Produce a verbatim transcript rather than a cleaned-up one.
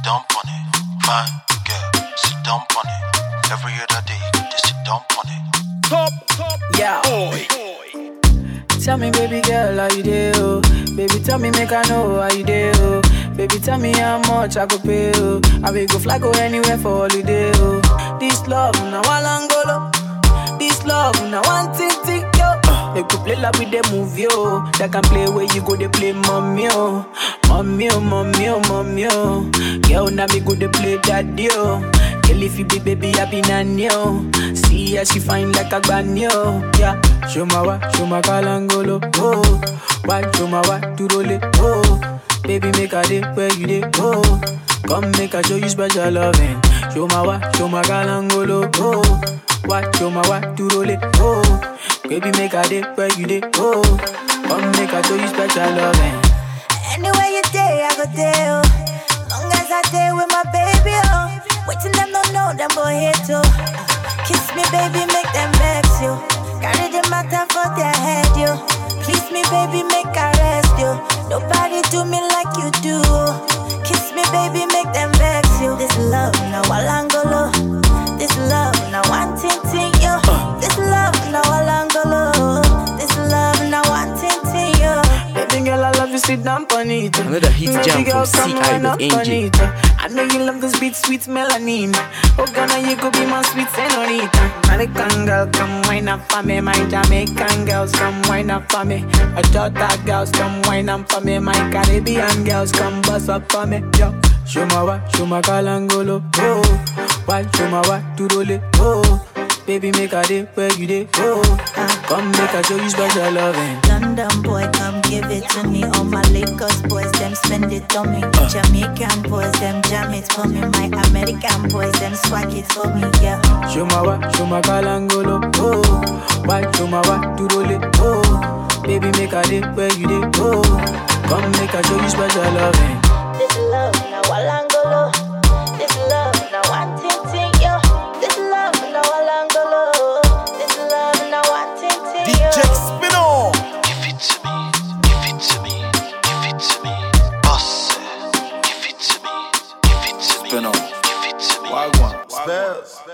down on it. Fine girl, sit down on it. Every other day, they sit down on it. Top, top, yeah. boy. Tell me, baby girl, how you do? Oh? Baby, tell me, make I know how you do. Oh? Baby, tell me how much I could pay. Oh? I will go fly, go anywhere for holiday. Oh? This love, now one angolo. This love, now one thing, thing, yo. They could play like with the movie, yo. They can play where you go, they play mommy, oh. Mommy, oh, mommy, oh, mommy, oh. Girl, now me go, they play daddy, oh. Girl, if you be baby, I be nanny, oh. See how she fine like a granny, oh. Yeah, show my wa, show my kalangolo, oh. Why, show my wa, to roll it, oh. Baby, make a day where you day, oh. Come make I show you special loving. Show my wa, show my kalangolo, oh. Why, show my wa, to roll it, oh. Baby, make a day where you day, oh. Come make I show you special loving. Anywhere you day, I go there, oh. Long as I day with my baby, oh. Waiting them don't know, them go here too. Kiss me, baby, make them vex you. Carry the matter for their head, you. Please me, baby, make I rest you. Nobody do me like you do. Kiss me, baby, make them vex you. This love, now walangolo. This love, now one ting ting, yo. This love, now walangolo. This love, now one ting ting, yo. Baby girl, I love you, sit down on it. Another hit jam from C I with Angie. I know you love this beat, sweet melanin. Oh, Ghana, you could be my sweet senorita. American girl, come wine up for me. My Jamaican girls, come wine up for me. My Jota girls, come wine up for me. My Caribbean girls, come bust up for me. Yo, show my wa, show my kalangolo, oh. Why, show my wa, to roll it, oh. Baby, make a day where you day, oh. Come make I show you special loving. London boy, come give it to me. All my Lagos boys, them spend it on me. uh. Jamaican boys, them jam it for me. My American boys, them swag it for me, yeah. Show my wa, show my kalangolo, oh. Why, show my wa, to roll it, oh. Baby, make a day where you day, oh. Come make I show you special loving. This love, now walangolo. This love, now one ting ting, yo. This love, now walangolo. This love, now one ting ting, D J yo. Spino. Give it to me, give it to me, give it to me. Boss, give it to me, give it to me, Spino. give it to me. Wagwan. Spells.